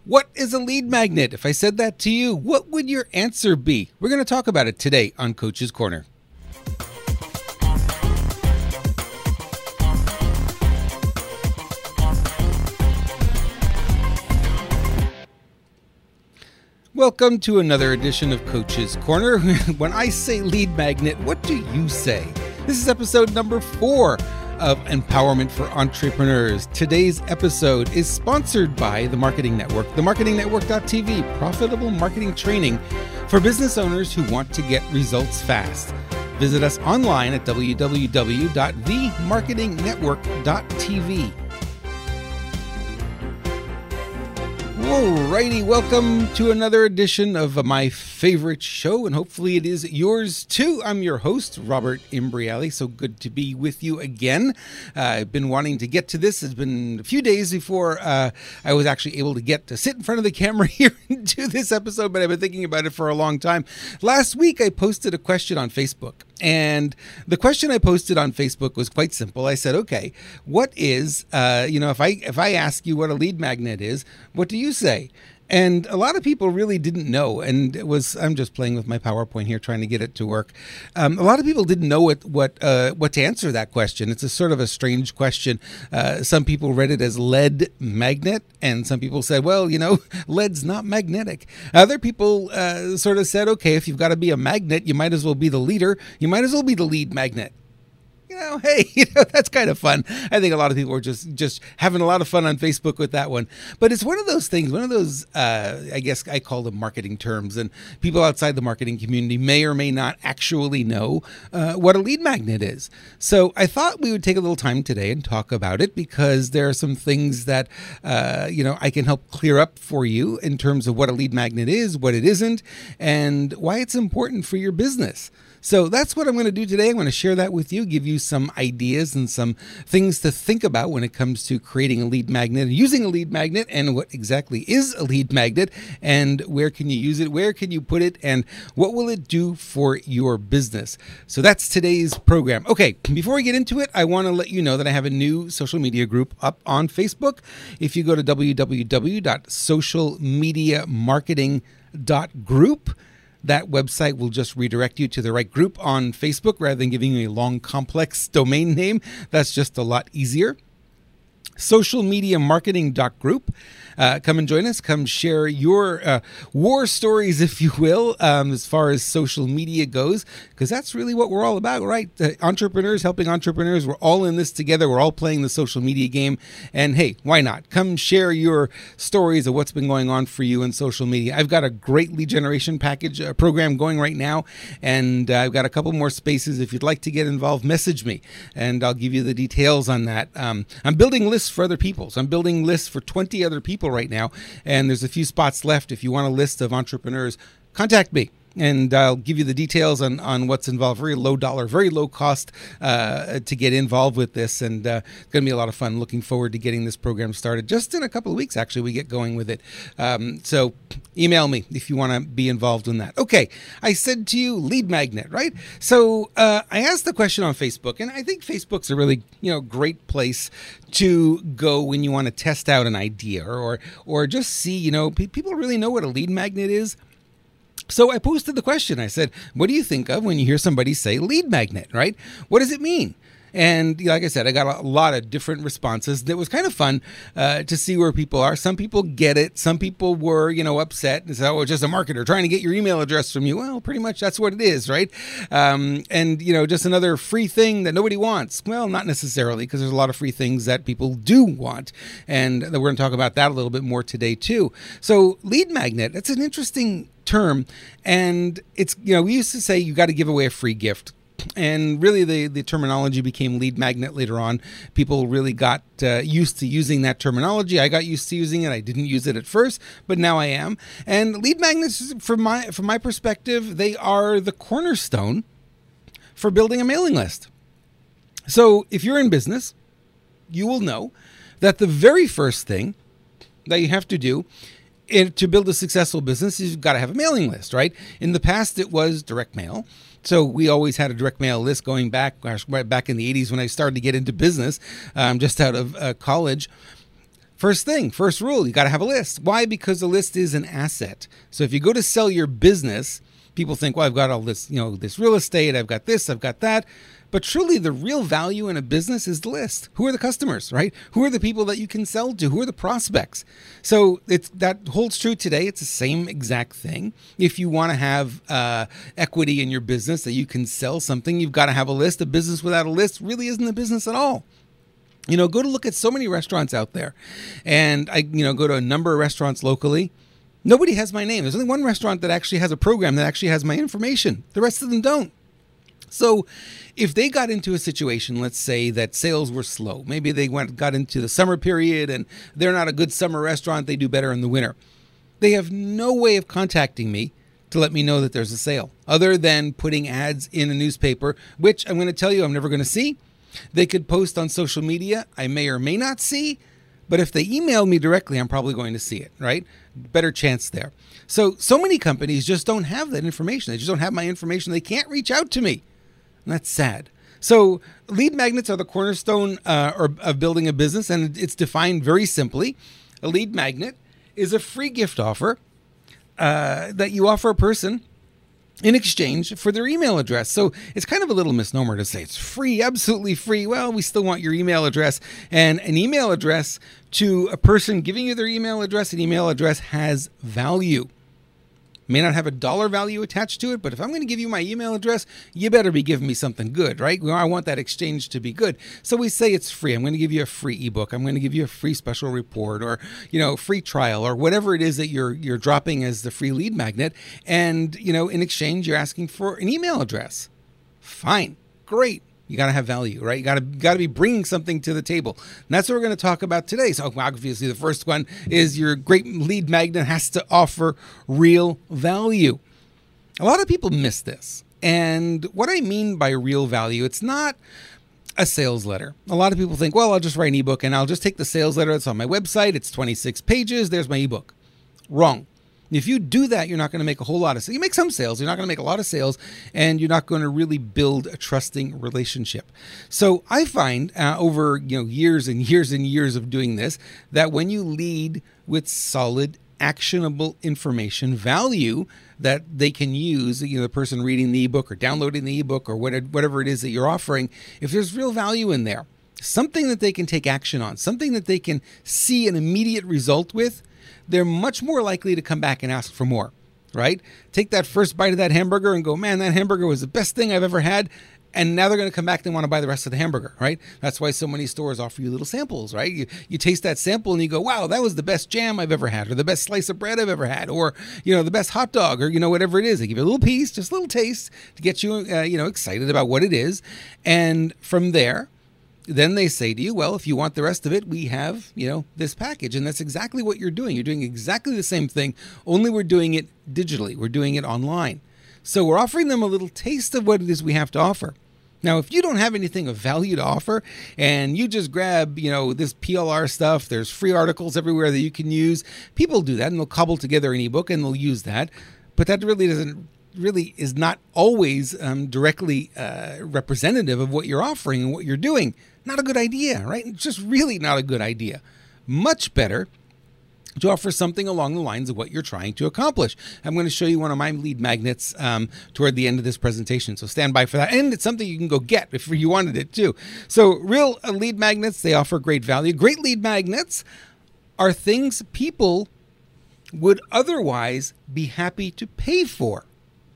What is a lead magnet? If I said that to you, what would your answer be? We're going to talk about it today on Coach's Corner. Welcome to another edition of Coach's Corner. When I say lead magnet, what do you say? This is episode number 4 of Empowerment for Entrepreneurs. Today's episode is sponsored by The Marketing Network, themarketingnetwork.tv, profitable marketing training for business owners who want to get results fast. Visit us online at www.themarketingnetwork.tv. Alrighty, welcome to another edition of my favorite show, and hopefully it is yours too. I'm your host, Robert Imbriali. So good to be with you again. I've been wanting to get to this. It's been a few days before I was actually able to get to sit in front of the camera here and do this episode, but I've been thinking about it for a long time. Last week, I posted a question on Facebook. And the question I posted on Facebook was quite simple. I said, okay, what is, if I ask you what a lead magnet is, what do you say? And a lot of people really didn't know. And I'm just playing with my PowerPoint here, trying to get it to work. A lot of people didn't know what to answer that question. It's a sort of a strange question. Some people read it as lead magnet, and some people said, well, lead's not magnetic. Other people sort of said, okay, if you've got to be a magnet, you might as well be the leader. You might as well be the lead magnet. That's kind of fun. I think a lot of people are just having a lot of fun on Facebook with that one. But it's one of those things, I guess I call them marketing terms, and people outside the marketing community may or may not actually know what a lead magnet is. So I thought we would take a little time today and talk about it, because there are some things that, I can help clear up for you in terms of what a lead magnet is, what it isn't, and why it's important for your business. So that's what I'm going to do today. I'm going to share that with you, give you some ideas and some things to think about when it comes to creating a lead magnet, using a lead magnet, and what exactly is a lead magnet, and where can you use it, where can you put it, and what will it do for your business. So that's today's program. Okay, before we get into it, I want to let you know that I have a new social media group up on Facebook. If you go to www.socialmediamarketing.group, that website will just redirect you to the right group on Facebook rather than giving you a long, complex domain name. That's just a lot easier. Socialmediamarketing.group. Come and join us. Come share your war stories, if you will, as far as social media goes, because that's really what we're all about, right? Entrepreneurs helping entrepreneurs. We're all in this together. We're all playing the social media game. And hey, why not? Come share your stories of what's been going on for you in social media. I've got a great lead generation package program going right now, and I've got a couple more spaces. If you'd like to get involved, message me, and I'll give you the details on that. I'm building lists for other people. So I'm building lists for 20 other people right now, and there's a few spots left. If you want a list of entrepreneurs, contact me, and I'll give you the details on what's involved. Very low dollar, very low cost to get involved with this, and it's going to be a lot of fun. Looking forward to getting this program started. Just in a couple of weeks, actually, we get going with it. So email me if you want to be involved in that. Okay, I said to you, lead magnet, right? So I asked the question on Facebook, and I think Facebook's a really great place to go when you want to test out an idea or just see, people really know what a lead magnet is. So I posted the question. I said, what do you think of when you hear somebody say lead magnet, right? What does it mean? And like I said, I got a lot of different responses. It was kind of fun to see where people are. Some people get it. Some people were, upset and said, oh, it's just a marketer trying to get your email address from you. Well, pretty much that's what it is, right? And just another free thing that nobody wants. Well, not necessarily, because there's a lot of free things that people do want. And we're going to talk about that a little bit more today, too. So lead magnet, that's an interesting term. And it's, we used to say you got to give away a free gift. And really, the terminology became lead magnet later on. People really got used to using that terminology. I got used to using it. I didn't use it at first, but now I am. And lead magnets, from my perspective, they are the cornerstone for building a mailing list. So if you're in business, you will know that the very first thing that you have to do to build a successful business is you've got to have a mailing list, right? In the past, it was direct mail. So we always had a direct mail list going back in the 80s when I started to get into business, just out of college. First rule, you got to have a list. Why? Because a list is an asset. So if you go to sell your business, people think, well, I've got all this, this real estate, I've got this, I've got that. But truly, the real value in a business is the list. Who are the customers, right? Who are the people that you can sell to? Who are the prospects? So that holds true today. It's the same exact thing. If you want to have equity in your business that you can sell something, you've got to have a list. A business without a list really isn't a business at all. Go to look at so many restaurants out there. And I, go to a number of restaurants locally. Nobody has my name. There's only one restaurant that actually has a program that actually has my information. The rest of them don't. So if they got into a situation, let's say that sales were slow, maybe they got into the summer period and they're not a good summer restaurant, they do better in the winter. They have no way of contacting me to let me know that there's a sale other than putting ads in a newspaper, which I'm going to tell you I'm never going to see. They could post on social media. I may or may not see, but if they email me directly, I'm probably going to see it, right? Better chance there. So many companies just don't have that information. They just don't have my information. They can't reach out to me. And that's sad. So lead magnets are the cornerstone of building a business, and it's defined very simply. A lead magnet is a free gift offer that you offer a person in exchange for their email address. So it's kind of a little misnomer to say it's free, absolutely free. Well, we still want your email address, and an email address to a person giving you their email address, an email address has value. May not have a dollar value attached to it, but if I'm going to give you my email address, you better be giving me something good, right? I want that exchange to be good. So we say it's free. I'm going to give you a free ebook. I'm going to give you a free special report, or, free trial, or whatever it is that you're dropping as the free lead magnet. And, in exchange, you're asking for an email address. Fine. Great. You got to have value, right? You got to be bringing something to the table. And that's what we're going to talk about today. So obviously the first one is your great lead magnet has to offer real value. A lot of people miss this. And what I mean by real value, it's not a sales letter. A lot of people think, well, I'll just write an ebook and I'll just take the sales letter that's on my website. It's 26 pages. There's my ebook. Wrong. If you do that, you're not going to make a whole lot of sales. You make some sales, you're not going to make a lot of sales, and you're not going to really build a trusting relationship. So I find over years and years and years of doing this, that when you lead with solid, actionable information, value that they can use, the person reading the ebook or downloading the ebook or whatever it is that you're offering, if there's real value in there, something that they can take action on, something that they can see an immediate result with, they're much more likely to come back and ask for more, right? Take that first bite of that hamburger and go, man, that hamburger was the best thing I've ever had. And now they're going to come back and want to buy the rest of the hamburger, right? That's why so many stores offer you little samples, right? You taste that sample and you go, wow, that was the best jam I've ever had, or the best slice of bread I've ever had, or, the best hot dog, or, whatever it is. They give you a little piece, just a little taste to get you, excited about what it is. And from there, then they say to you, well, if you want the rest of it, we have, this package. And that's exactly what you're doing. You're doing exactly the same thing, only we're doing it digitally. We're doing it online. So we're offering them a little taste of what it is we have to offer. Now, if you don't have anything of value to offer and you just grab, this PLR stuff, there's free articles everywhere that you can use. People do that and they'll cobble together an ebook and they'll use that. But that really is not always directly representative of what you're offering and what you're doing. Not a good idea, right? It's just really not a good idea. Much better to offer something along the lines of what you're trying to accomplish. I'm going to show you one of my lead magnets toward the end of this presentation. So stand by for that. And it's something you can go get if you wanted it too. So real lead magnets, they offer great value. Great lead magnets are things people would otherwise be happy to pay for.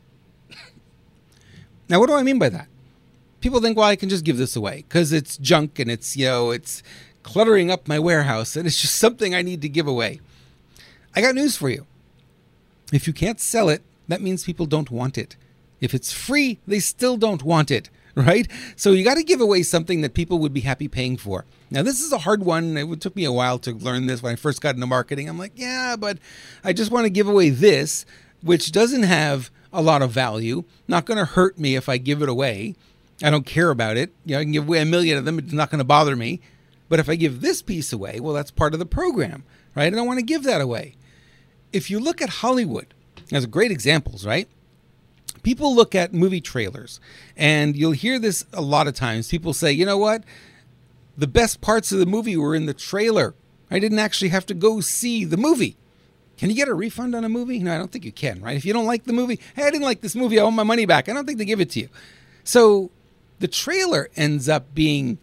Now, what do I mean by that? People think, well, I can just give this away because it's junk and it's, it's cluttering up my warehouse and it's just something I need to give away. I got news for you. If you can't sell it, that means people don't want it. If it's free, they still don't want it, right? So you got to give away something that people would be happy paying for. Now, this is a hard one. It took me a while to learn this when I first got into marketing. I'm like, yeah, but I just want to give away this, which doesn't have a lot of value, not going to hurt me if I give it away. I don't care about it. I can give away 1 million of them. It's not going to bother me. But if I give this piece away, well, that's part of the program, right? I don't want to give that away. If you look at Hollywood, there's great examples, right? People look at movie trailers, and you'll hear this a lot of times. People say, you know what? The best parts of the movie were in the trailer. I didn't actually have to go see the movie. Can you get a refund on a movie? No, I don't think you can, right? If you don't like the movie, hey, I didn't like this movie, I want my money back. I don't think they give it to you. So the trailer ends up being,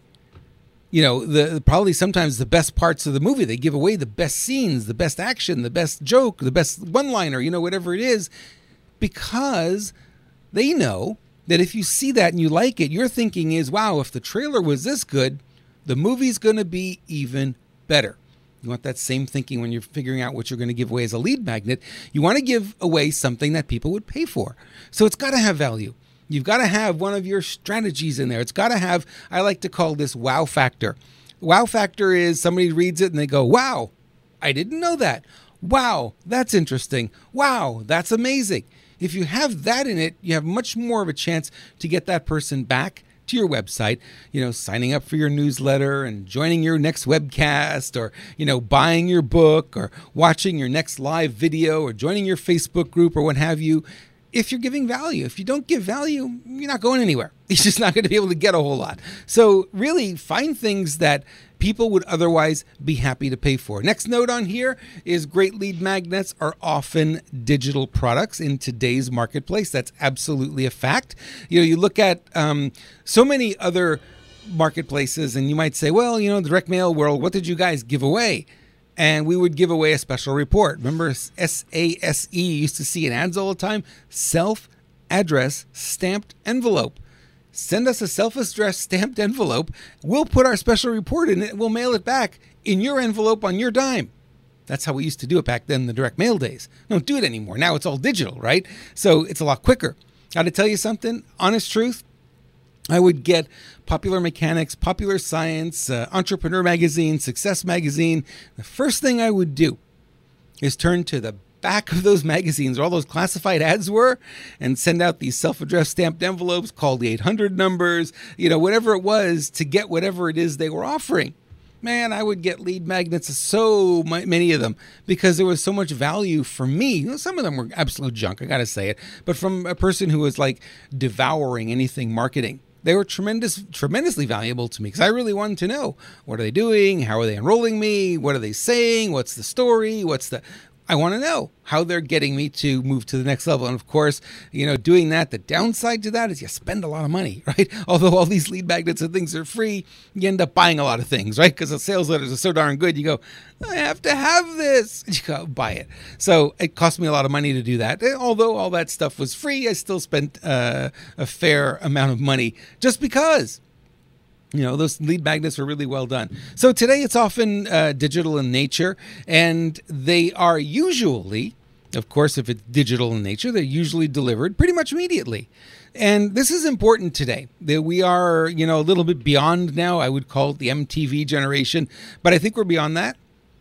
the probably sometimes the best parts of the movie. They give away the best scenes, the best action, the best joke, the best one-liner, whatever it is, because they know that if you see that and you like it, your thinking is, wow, if the trailer was this good, the movie's going to be even better. You want that same thinking when you're figuring out what you're going to give away as a lead magnet. You want to give away something that people would pay for. So it's got to have value. You've got to have one of your strategies in there. It's got to have, I like to call this wow factor. Wow factor is somebody reads it and they go, wow, I didn't know that. Wow, that's interesting. Wow, that's amazing. If you have that in it, you have much more of a chance to get that person back to your website, signing up for your newsletter and joining your next webcast, or, buying your book, or watching your next live video, or joining your Facebook group, or what have you. If you're giving value, if you don't give value, you're not going anywhere. You're just not going to be able to get a whole lot. So really find things that people would otherwise be happy to pay for. Next note on here is great lead magnets are often digital products in today's marketplace. That's absolutely a fact. You look at so many other marketplaces and you might say, well, the direct mail world, what did you guys give away? And we would give away a special report. Remember SASE used to see in ads all the time? Self-address stamped envelope. Send us a self-addressed stamped envelope. We'll put our special report in it. We'll mail it back in your envelope on your dime. That's how we used to do it back then in the direct mail days. Don't do it anymore. Now it's all digital, right? So it's a lot quicker. Got to tell you something, honest truth. I would get Popular Mechanics, Popular Science, Entrepreneur Magazine, Success Magazine. The first thing I would do is turn to the back of those magazines where all those classified ads were and send out these self-addressed stamped envelopes, call the 800 numbers, whatever it was, to get whatever it is they were offering. Man, I would get lead magnets, so many of them, because there was so much value for me. Some of them were absolute junk, I got to say it, but from a person who was like devouring anything marketing. They were tremendously valuable to me because I really wanted to know, what are they doing? How are they enrolling me? What are they saying? What's the story? I want to know how they're getting me to move to the next level. And of course, doing that, the downside to that is you spend a lot of money, right? Although all these lead magnets and things are free, you end up buying a lot of things, right? Because the sales letters are so darn good. You go, I have to have this. You go buy it. So it cost me a lot of money to do that. Although all that stuff was free, I still spent a fair amount of money just because. Those lead magnets are really well done. So today it's often digital in nature, and they are usually, of course, if it's digital in nature, they're usually delivered pretty much immediately. And this is important today. That we are, a little bit beyond now. I would call it the MTV generation, but I think we're beyond that.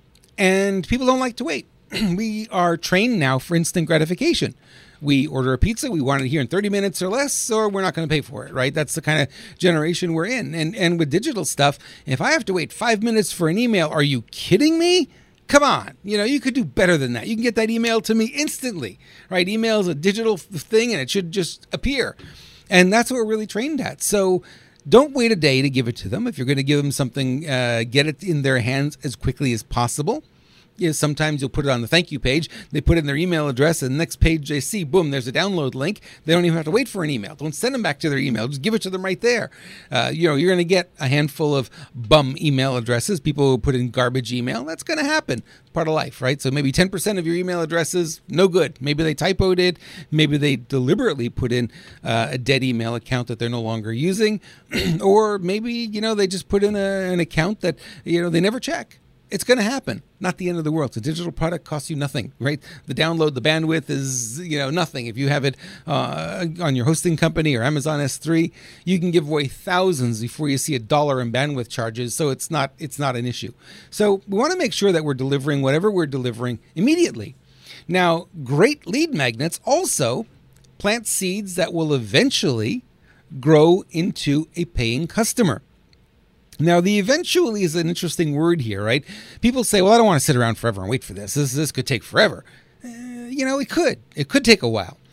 And people don't like to wait. We are trained now for instant gratification. We order a pizza, we want it here in 30 minutes or less, or we're not going to pay for it, right? That's the kind of generation we're in. And with digital stuff, if I have to wait 5 minutes for an email, are you kidding me? Come on. You could do better than that. You can get that email to me instantly, right? Email is a digital thing and it should just appear. And that's what we're really trained at. So don't wait a day to give it to them. If you're going to give them something, get it in their hands as quickly as possible. Sometimes you'll put it on the thank you page. They put in their email address, and the next page they see, boom, there's a download link. They don't even have to wait for an email. Don't send them back to their email. Just give it to them right there. You're going to get a handful of bum email addresses. People who put in garbage email. That's going to happen. It's part of life, right? So maybe 10% of your email addresses, no good. Maybe they typoed it. Maybe they deliberately put in a dead email account that they're no longer using. Or maybe, they just put in an account that, they never check. It's going to happen. Not the end of the world. It's a digital product, costs you nothing, right? The download, the bandwidth is, nothing. If you have it on your hosting company or Amazon S3, you can give away thousands before you see $1 in bandwidth charges. So it's not an issue. So we want to make sure that we're delivering whatever we're delivering immediately. Now, great lead magnets also plant seeds that will eventually grow into a paying customer. Now, the eventually is an interesting word here, right? People say, well, I don't want to sit around forever and wait for this. This could take forever. It could. It could take a while.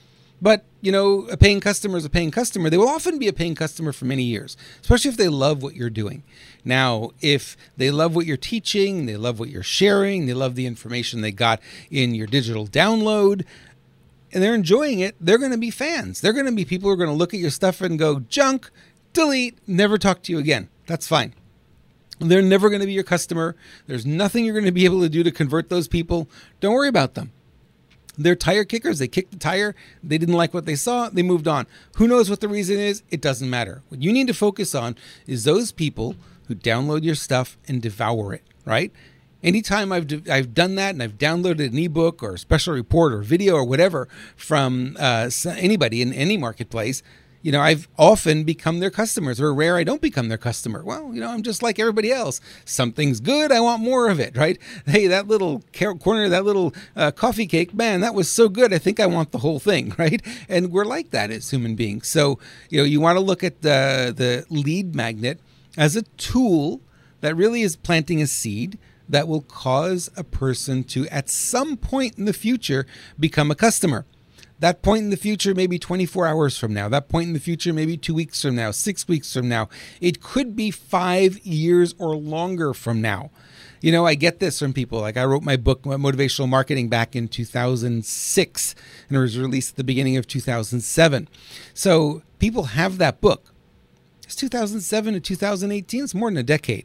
But, a paying customer is a paying customer. They will often be a paying customer for many years, especially if they love what you're doing. Now, if they love what you're teaching, they love what you're sharing, they love the information they got in your digital download, and they're enjoying it, they're going to be fans. They're going to be people who are going to look at your stuff and go, junk, delete, never talk to you again. That's fine. They're never going to be your customer. There's nothing you're going to be able to do to convert those people. Don't worry about them. They're tire kickers. They kicked the tire. They didn't like what they saw. They moved on. Who knows what the reason is? It doesn't matter. What you need to focus on is those people who download your stuff and devour it, right? Anytime I've done that and I've downloaded an ebook or a special report or video or whatever from anybody in any marketplace, I've often become their customers, or rare I don't become their customer. Well, I'm just like everybody else. Something's good, I want more of it, right? Hey, that little corner, that little coffee cake, man, that was so good. I think I want the whole thing, right? And we're like that as human beings. So, you want to look at the lead magnet as a tool that really is planting a seed that will cause a person to, at some point in the future, become a customer. That point in the future, maybe 24 hours from now. That point in the future, maybe 2 weeks from now, 6 weeks from now. It could be 5 years or longer from now. I get this from people. Like, I wrote my book, Motivational Marketing, back in 2006, and it was released at the beginning of 2007. So people have that book. It's 2007 to 2018. It's more than a decade.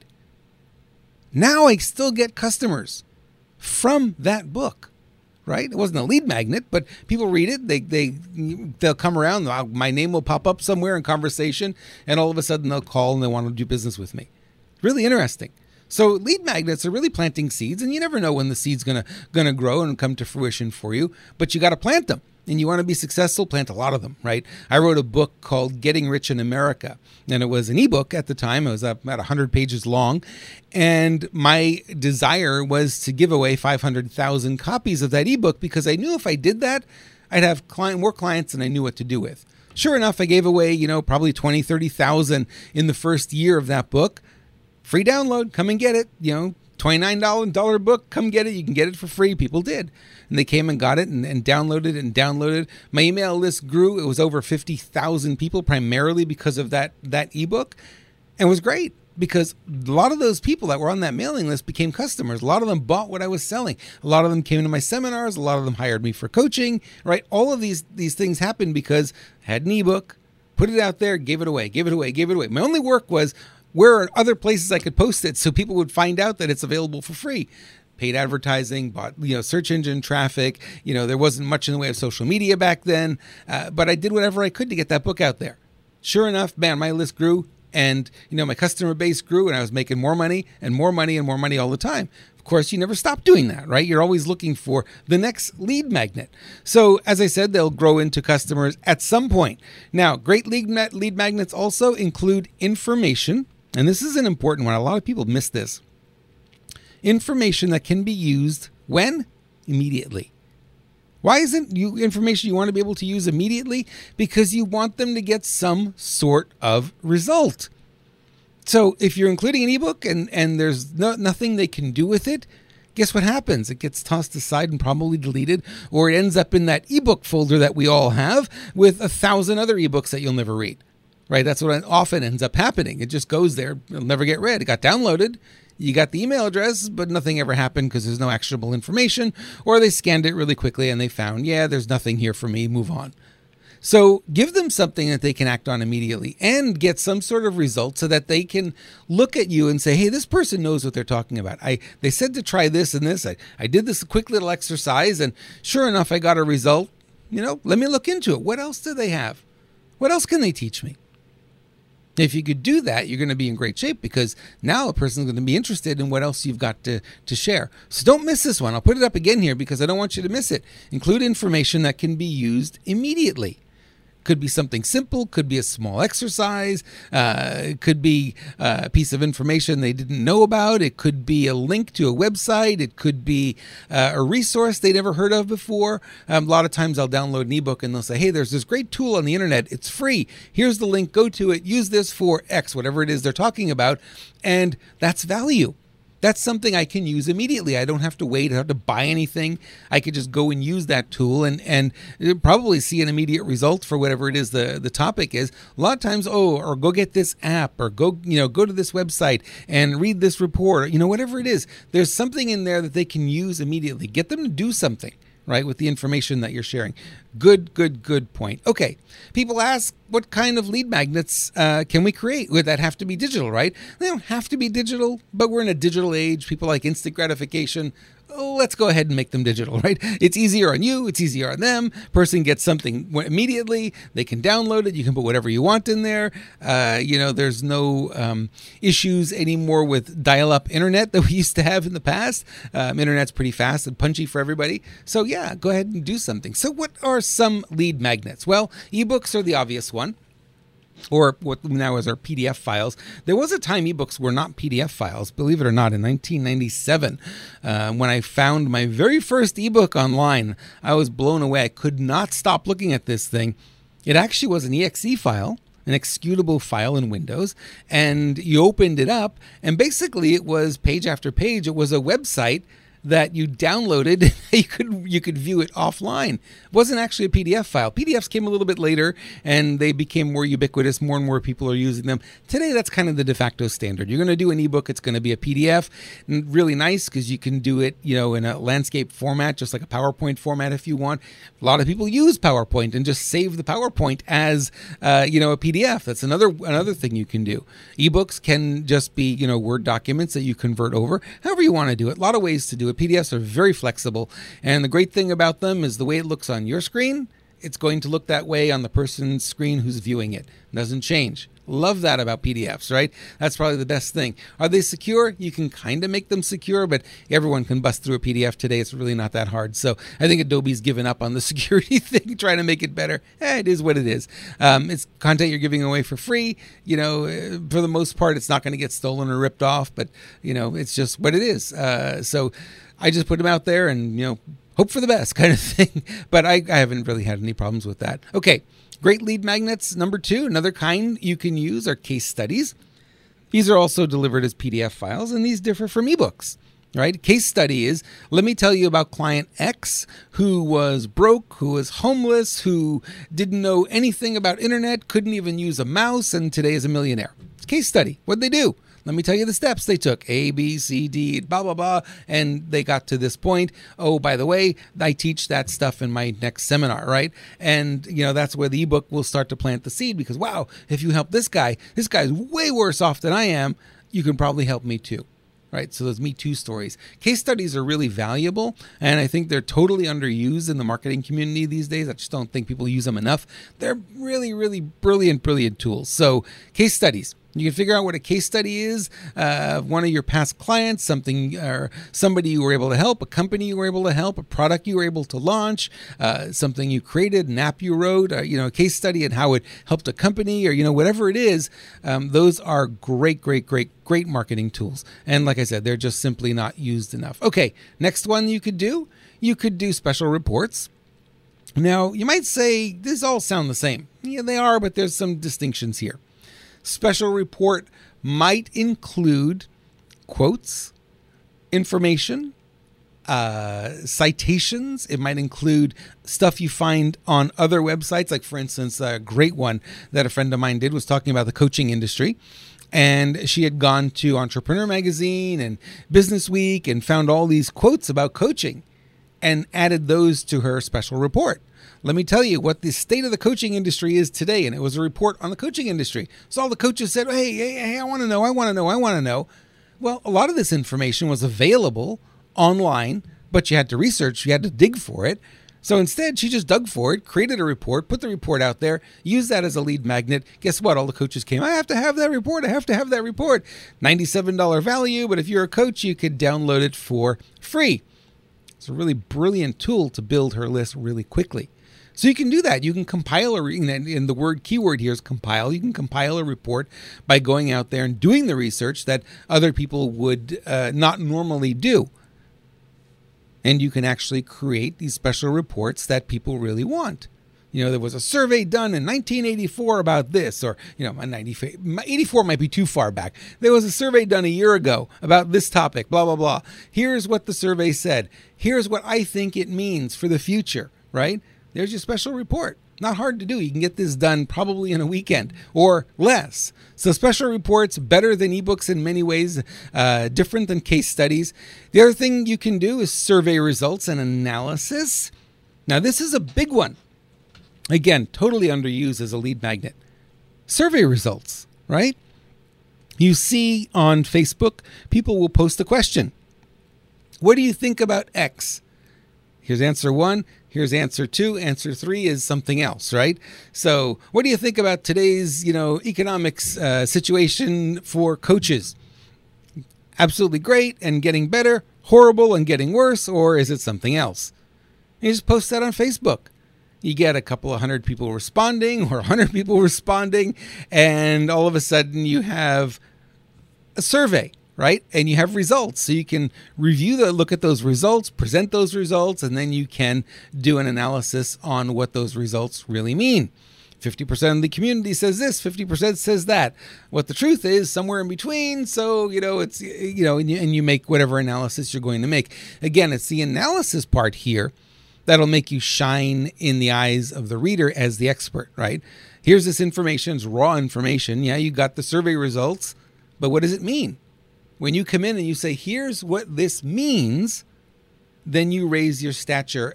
Now I still get customers from that book. Right? It wasn't a lead magnet, but people read it. They'll come around. My name will pop up somewhere in conversation, and all of a sudden they'll call and they want to do business with me. Really interesting. So lead magnets are really planting seeds, and you never know when the seed's gonna grow and come to fruition for you. But you got to plant them, and you want to be successful. Plant a lot of them. Right? I wrote a book called Getting Rich in America, and it was an ebook at the time. It was about 100 pages long, and my desire was to give away 500,000 copies of that ebook because I knew if I did that, I'd have more clients than I knew what to do with. Sure enough, I gave away probably 20, 30,000 in the first year of that book. Free download, come and get it. $29 book, come get it. You can get it for free. People did. And they came and got it and downloaded. My email list grew. It was over 50,000 people, primarily because of that ebook. And it was great because a lot of those people that were on that mailing list became customers. A lot of them bought what I was selling. A lot of them came to my seminars. A lot of them hired me for coaching, right? All of these things happened because I had an ebook, put it out there, gave it away. My only work was, where are other places I could post it so people would find out that it's available for free? Paid advertising, bought search engine traffic. There wasn't much in the way of social media back then, but I did whatever I could to get that book out there. Sure enough, man, my list grew, and my customer base grew, and I was making more money and more money and more money all the time. Of course, you never stop doing that, right? You're always looking for the next lead magnet. So, as I said, they'll grow into customers at some point. Now, great lead magnets also include information. And this is an important one. A lot of people miss this. Information that can be used when? Immediately. Why isn't information you want to be able to use immediately? Because you want them to get some sort of result. So if you're including an ebook and there's nothing they can do with it, guess what happens? It gets tossed aside and probably deleted, or it ends up in that ebook folder that we all have with 1,000 other ebooks that you'll never read. Right, that's what often ends up happening. It just goes there. It'll never get read. It got downloaded. You got the email address, but nothing ever happened because there's no actionable information, or they scanned it really quickly and they found, there's nothing here for me. Move on. So give them something that they can act on immediately and get some sort of result so that they can look at you and say, hey, this person knows what they're talking about. They said to try this and this. I did this quick little exercise, and sure enough, I got a result. Let me look into it. What else do they have? What else can they teach me? If you could do that, you're going to be in great shape because now a person's going to be interested in what else you've got to share. So don't miss this one. I'll put it up again here because I don't want you to miss it. Include information that can be used immediately. Could be something simple, could be a small exercise, it could be a piece of information they didn't know about, it could be a link to a website, it could be a resource they never heard of before. A lot of times I'll download an ebook and they'll say, hey, there's this great tool on the internet, it's free, here's the link, go to it, use this for X, whatever it is they're talking about, and that's value. That's something I can use immediately. I don't have to wait. I don't have to buy anything. I could just go and use that tool and probably see an immediate result for whatever it is the topic is. A lot of times, or go get this app, or go to this website and read this report, or, whatever it is. There's something in there that they can use immediately. Get them to do something, right, with the information that you're sharing. Good point. Okay. People ask, what kind of lead magnets can we create? Would that have to be digital, right? They don't have to be digital, but we're in a digital age. People like instant gratification. Let's go ahead and make them digital, right? It's easier on you. It's easier on them. Person gets something immediately. They can download it. You can put whatever you want in there. There's no issues anymore with dial-up internet that we used to have in the past. Internet's pretty fast and punchy for everybody. So yeah, go ahead and do something. So what are some lead magnets? Well, ebooks are the obvious one, or what now is our PDF files. There was a time ebooks were not PDF files, believe it or not. In 1997, when I found my very first ebook online, I was blown away. I could not stop looking at this thing. It actually was an exe file, an executable file in Windows, and you opened it up, and basically it was page after page. It was a website that you downloaded. You could view it offline. It wasn't actually a PDF file. PDFs came a little bit later, and they became more ubiquitous. More and more people are using them. Today, that's kind of the de facto standard. You're going to do an ebook, it's going to be a PDF. And really nice because you can do it, in a landscape format, just like a PowerPoint format if you want. A lot of people use PowerPoint and just save the PowerPoint as, a PDF. That's another thing you can do. Ebooks can just be, Word documents that you convert over, however you want to do it. A lot of ways to do it. PDFs are very flexible, and the great thing about them is the way it looks on your screen, it's going to look that way on the person's screen who's viewing it. It doesn't change. Love that about PDFs, right? That's probably the best thing. Are they secure? You can kind of make them secure, but everyone can bust through a PDF today. It's really not that hard. So I think Adobe's given up on the security thing, trying to make it better. It is what it is. It's content you're giving away for free. For the most part, it's not going to get stolen or ripped off, but, it's just what it is. So I just put them out there and, hope for the best kind of thing. But I haven't really had any problems with that. Okay. Great lead magnets. Number 2, another kind you can use are case studies. These are also delivered as PDF files, and these differ from ebooks, right? Case study is, let me tell you about client X who was broke, who was homeless, who didn't know anything about internet, couldn't even use a mouse, and today is a millionaire. It's a case study. What'd they do? Let me tell you the steps they took. A, B, C, D, blah, blah, blah. And they got to this point. Oh, by the way, I teach that stuff in my next seminar, right? And, that's where the ebook will start to plant the seed because, wow, if you help this guy's way worse off than I am, you can probably help me too. Right. So those Me Too stories. Case studies are really valuable, and I think they're totally underused in the marketing community these days. I just don't think people use them enough. They're really, really brilliant tools. So case studies. You can figure out what a case study is, one of your past clients, something or somebody you were able to help, a company you were able to help, a product you were able to launch, something you created, an app you wrote, a case study and how it helped a company or, whatever it is. Those are great marketing tools. And like I said, they're just simply not used enough. Okay, next one you could do special reports. Now, you might say, these all sound the same. Yeah, they are, but there's some distinctions here. Special report might include quotes, information, citations. It might include stuff you find on other websites. Like, for instance, a great one that a friend of mine did was talking about the coaching industry. And she had gone to Entrepreneur Magazine and Business Week and found all these quotes about coaching and added those to her special report. Let me tell you what the state of the coaching industry is today. And it was a report on the coaching industry. So all the coaches said, hey, I want to know. Well, a lot of this information was available online, but you had to research, you had to dig for it. So instead, she just dug for it, created a report, put the report out there, used that as a lead magnet. Guess what? All the coaches came, I have to have that report. $97 value, but if you're a coach, you could download it for free. It's a really brilliant tool to build her list really quickly. So you can do that. You can compile and the keyword here is compile. You can compile a report by going out there and doing the research that other people would not normally do. And you can actually create these special reports that people really want. There was a survey done in 1984 about this, or 84 might be too far back. There was a survey done a year ago about this topic, blah, blah, blah. Here's what the survey said. Here's what I think it means for the future, right? There's your special report. Not hard to do. You can get this done probably in a weekend or less. So special reports, better than ebooks in many ways, different than case studies. The other thing you can do is survey results and analysis. Now, this is a big one. Again, totally underused as a lead magnet. Survey results, right? You see on Facebook, people will post a question. What do you think about X? Here's answer 1. Here's answer 2. Answer 3 is something else, right? So what do you think about today's, economics situation for coaches? Absolutely great and getting better, horrible and getting worse, or is it something else? You just post that on Facebook. You get a couple of 100 people responding or 100 people responding, and all of a sudden you have a survey, right? And you have results. So you can look at those results, present those results, and then you can do an analysis on what those results really mean. 50% of the community says this, 50% says that. What the truth is, somewhere in between. So, it's, and you make whatever analysis you're going to make. Again, it's the analysis part here that'll make you shine in the eyes of the reader as the expert, right? Here's this information, it's raw information. Yeah, you got the survey results, but what does it mean? When you come in and you say, here's what this means, then you raise your stature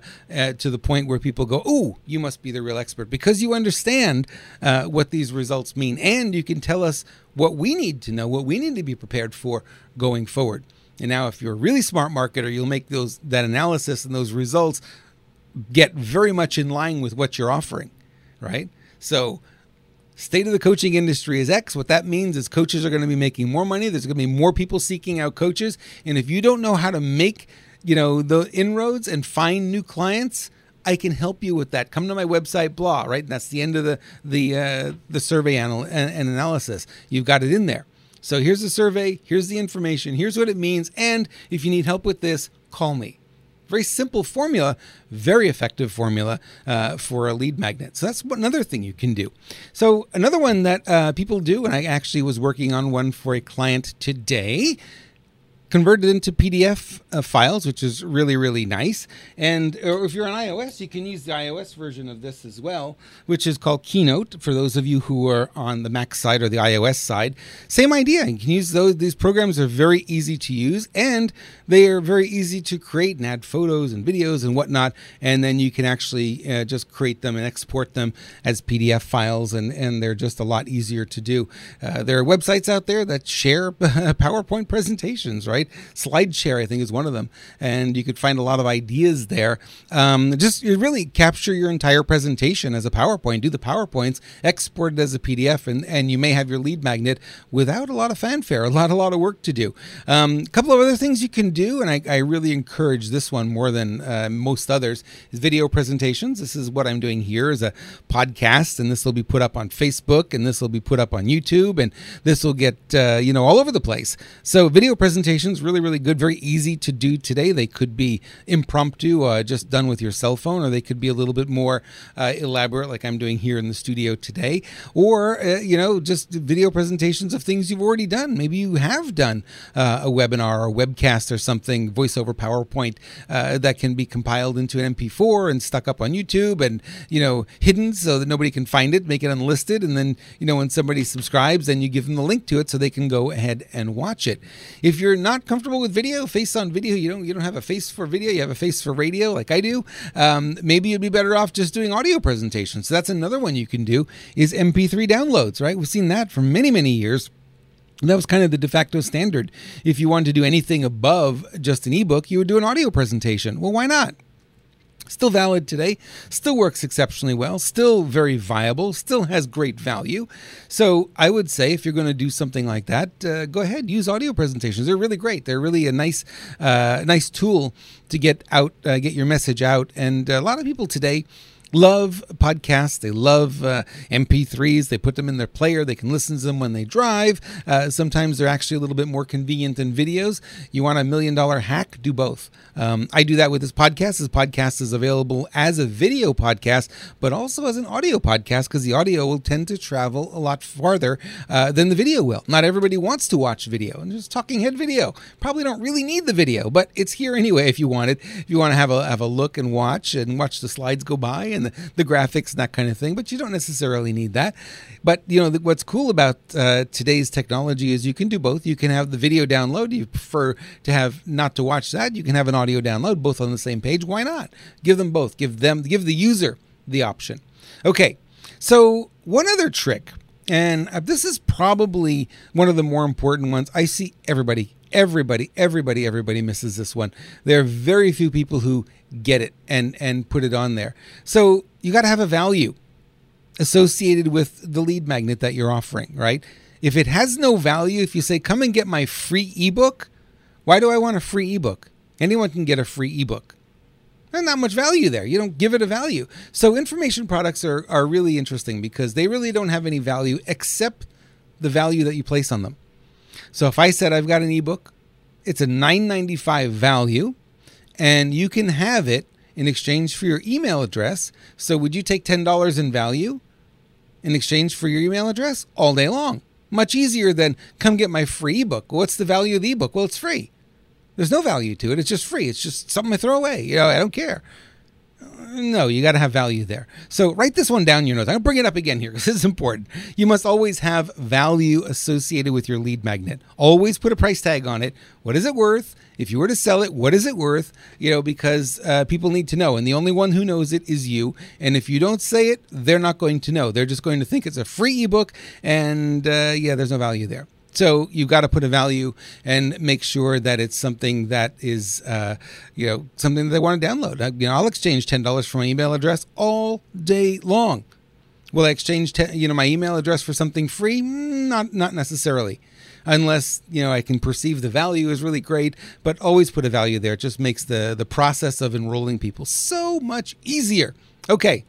to the point where people go, ooh, you must be the real expert, because you understand what these results mean. And you can tell us what we need to know, what we need to be prepared for going forward. And now if you're a really smart marketer, you'll make that analysis and those results get very much in line with what you're offering, right? So state of the coaching industry is X. What that means is coaches are going to be making more money. There's going to be more people seeking out coaches. And if you don't know how to make, the inroads and find new clients, I can help you with that. Come to my website, blah, right? And that's the end of the survey and analysis. You've got it in there. So here's the survey. Here's the information. Here's what it means. And if you need help with this, call me. Very simple formula, very effective formula for a lead magnet. So that's another thing you can do. So another one that people do, and I actually was working on one for a client today, converted into PDF files, which is really, really nice. And if you're on iOS, you can use the iOS version of this as well, which is called Keynote. For those of you who are on the Mac side or the iOS side, same idea. You can use those. These programs are very easy to use, and they are very easy to create and add photos and videos and whatnot. And then you can actually just create them and export them as PDF files, and they're just a lot easier to do. There are websites out there that share PowerPoint presentations, right? SlideShare, I think, is one of them. And you could find a lot of ideas there. Just really capture your entire presentation as a PowerPoint. Do the PowerPoints, export it as a PDF, and you may have your lead magnet without a lot of fanfare, a lot of work to do. A couple of other things you can do, and I really encourage this one more than most others, is video presentations. This is what I'm doing here as a podcast, and this will be put up on Facebook, and this will be put up on YouTube, and this will get all over the place. So video presentations, really, really good, very easy to do today. They could be impromptu, just done with your cell phone, or they could be a little bit more elaborate, like I'm doing here in the studio today, or just video presentations of things you've already done. Maybe you have done a webinar or a webcast or something, voice over PowerPoint, that can be compiled into an MP4 and stuck up on YouTube and hidden so that nobody can find it. Make it unlisted, and then when somebody subscribes, then you give them the link to it so they can go ahead and watch it. If you're not comfortable with video, face on video, you don't have a face for video, you have a face for radio like I do, maybe you'd be better off just doing audio presentations. So that's another one you can do, is MP3 downloads, right? We've seen that for many, many years. That was kind of the de facto standard. If you wanted to do anything above just an ebook, you would do an audio presentation. Well, why not? Still valid today, still works exceptionally well, still very viable, still has great value. So I would say if you're going to do something like that, go ahead, use audio presentations. They're really great. They're really a nice tool to get your message out. And a lot of people today love podcasts. They love MP3s. They put them in their player. They can listen to them when they drive. Sometimes they're actually a little bit more convenient than videos. You want $1 million hack? Do both. I do that with this podcast. This podcast is available as a video podcast, but also as an audio podcast, because the audio will tend to travel a lot farther than the video will. Not everybody wants to watch video, and just talking head video. Probably don't really need the video, but it's here anyway if you want it. If you want to have a look and watch the slides go by and the graphics and that kind of thing, but you don't necessarily need that. But what's cool about today's technology is you can do both. You can have the video download. You prefer to have not to watch that. You can have an audio download, both on the same page. Why not? Give them both. Give the user the option. Okay, so one other trick, and this is probably one of the more important ones. I see everybody misses this one. There are very few people who get it and put it on there. So you got to have a value associated with the lead magnet that you're offering, right? If it has no value, if you say, come and get my free ebook, why do I want a free ebook? Anyone can get a free ebook. There's not much value there. You don't give it a value. So information products are really interesting because they really don't have any value except the value that you place on them. So if I said I've got an ebook, it's a $9.95 value, and you can have it in exchange for your email address. So would you take $10 in value in exchange for your email address? All day long. Much easier than come get my free ebook. What's the value of the ebook? Well, it's free. There's no value to it. It's just free. It's just something I throw away. I don't care. No, you got to have value there. So write this one down in your notes. I'm going to bring it up again here because this is important. You must always have value associated with your lead magnet. Always put a price tag on it. What is it worth? If you were to sell it, what is it worth? Because people need to know. And the only one who knows it is you. And if you don't say it, they're not going to know. They're just going to think it's a free ebook. And there's no value there. So you've got to put a value and make sure that it's something that is, something that they want to download. I'll exchange $10 for my email address all day long. Will I exchange, my email address for something free? Not necessarily, unless I can perceive the value is really great. But always put a value there. It just makes the process of enrolling people so much easier. Okay,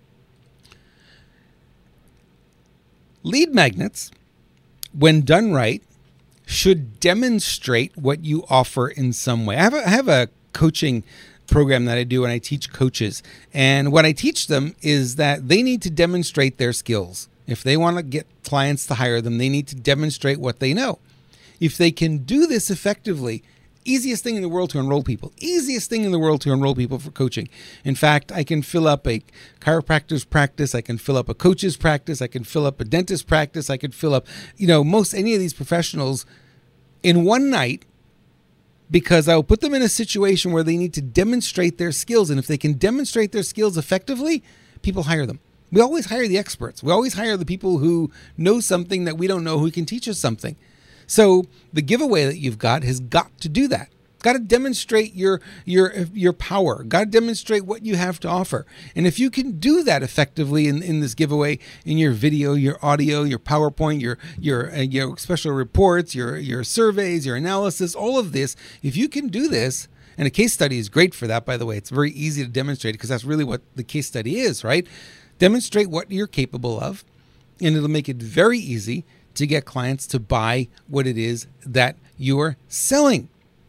lead magnets, when done right, should demonstrate what you offer in some way. I have a coaching program that I do, and I teach coaches. And what I teach them is that they need to demonstrate their skills. If they want to get clients to hire them, they need to demonstrate what they know. If they can do this effectively, easiest thing in the world to enroll people. Easiest thing in the world to enroll people for coaching. In fact, I can fill up a chiropractor's practice. I can fill up a coach's practice. I can fill up a dentist's practice. I could fill up, any of these professionals in one night, because I'll put them in a situation where they need to demonstrate their skills. And if they can demonstrate their skills effectively, people hire them. We always hire the experts. We always hire the people who know something that we don't know, who can teach us something. So the giveaway that you've got has got to do that. Got to demonstrate your power. Got to demonstrate what you have to offer. And if you can do that effectively in this giveaway, in your video, your audio, your PowerPoint, your special reports, your surveys, your analysis, all of this, if you can do this, and a case study is great for that, by the way. It's very easy to demonstrate because that's really what the case study is, right? Demonstrate what you're capable of, and it'll make it very easy to get clients to buy what it is that you're selling.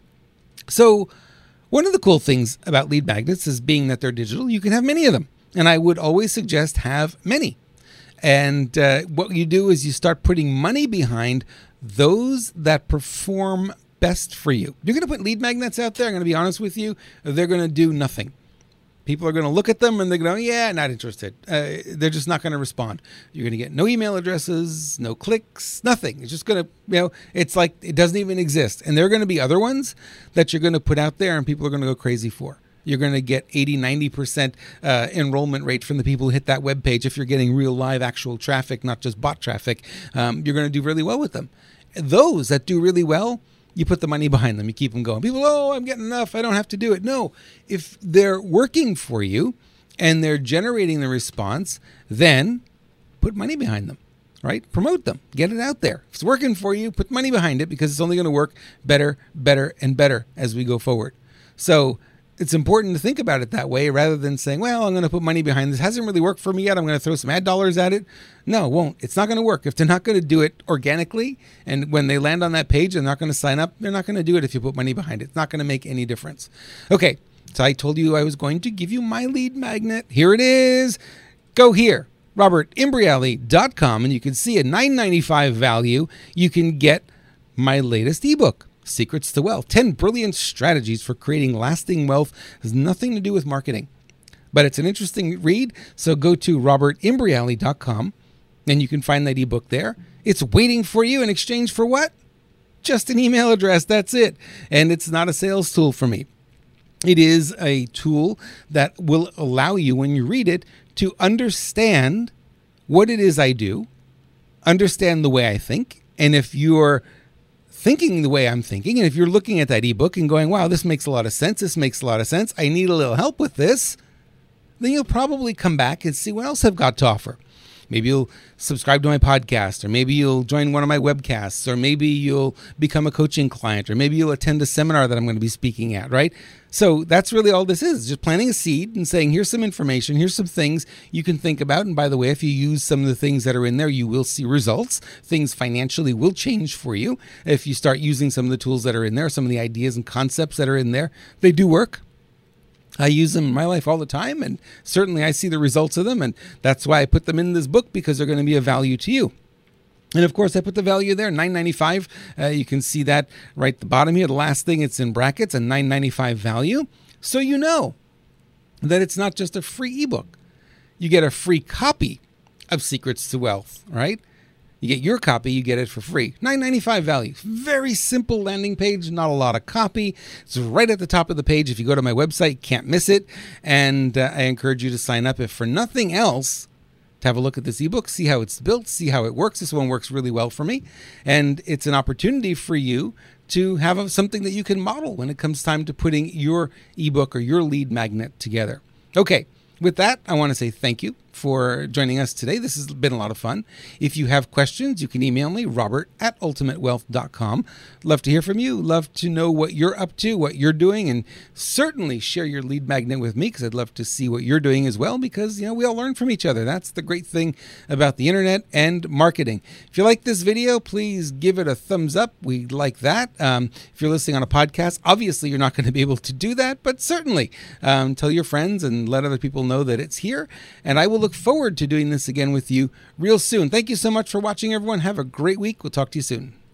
So one of the cool things about lead magnets is being that they're digital, you can have many of them. And I would always suggest have many. And what you do is you start putting money behind those that perform best for you. You're going to put lead magnets out there, I'm going to be honest with you, they're going to do nothing. People are going to look at them and they're going to go, not interested. They're just not going to respond. You're going to get no email addresses, no clicks, nothing. It's just going to, it's like it doesn't even exist. And there are going to be other ones that you're going to put out there and people are going to go crazy for. You're going to get 80, 90% enrollment rate from the people who hit that web page. If you're getting real live actual traffic, not just bot traffic, you're going to do really well with them. Those that do really well, you put the money behind them. You keep them going. People, I'm getting enough. I don't have to do it. No, if they're working for you and they're generating the response, then put money behind them, right? Promote them. Get it out there. If it's working for you, put money behind it because it's only going to work better, better, and better as we go forward. So it's important to think about it that way rather than saying, well, I'm going to put money behind this. Hasn't really worked for me yet. I'm going to throw some ad dollars at it. No, it won't. It's not going to work. If they're not going to do it organically, and when they land on that page, they're not going to sign up, they're not going to do it if you put money behind it. It's not going to make any difference. Okay, so I told you I was going to give you my lead magnet. Here it is. Go here, robertimbriali.com, and you can see a $9.95 value. You can get my latest ebook, Secrets to Wealth, 10 brilliant strategies for creating lasting wealth. It has nothing to do with marketing, but it's an interesting read. So go to robertimbriali.com and you can find that ebook there. It's waiting for you in exchange for what? Just an email address. That's it. And it's not a sales tool for me. It is a tool that will allow you, when you read it, to understand what it is I do, understand the way I think. And if you're thinking the way I'm thinking, and if you're looking at that ebook and going, wow, this makes a lot of sense, I need a little help with this, then you'll probably come back and see what else I've got to offer. Maybe you'll subscribe to my podcast, or maybe you'll join one of my webcasts, or maybe you'll become a coaching client, or maybe you'll attend a seminar that I'm going to be speaking at, right? So that's really all this is, just planting a seed and saying, here's some information, here's some things you can think about. And by the way, if you use some of the things that are in there, you will see results. Things financially will change for you. If you start using some of the tools that are in there, some of the ideas and concepts that are in there, they do work. I use them in my life all the time, and certainly I see the results of them, and that's why I put them in this book, because they're going to be of value to you. And of course, I put the value there, $9.95. You can see that right at the bottom here. The last thing, it's in brackets, a $9.95 value. So you know that it's not just a free ebook. You get a free copy of Secrets to Wealth, right? You get your copy, you get it for free. $9.95 value. Very simple landing page, not a lot of copy. It's right at the top of the page. If you go to my website, can't miss it. And I encourage you to sign up, if for nothing else, to have a look at this ebook, see how it's built, see how it works. This one works really well for me. And it's an opportunity for you to have something that you can model when it comes time to putting your ebook or your lead magnet together. Okay. With that, I want to say thank you for joining us today. This has been a lot of fun. If you have questions, you can email me, robert@ultimatewealth.com. Love to hear from you. Love to know what you're up to, what you're doing, and certainly share your lead magnet with me, because I'd love to see what you're doing as well, because, we all learn from each other. That's the great thing about the internet and marketing. If you like this video, please give it a thumbs up. We like that. If you're listening on a podcast, obviously you're not going to be able to do that, but certainly tell your friends and let other people know that it's here. And I will look forward to doing this again with you real soon. Thank you so much for watching, everyone. Have a great week. We'll talk to you soon.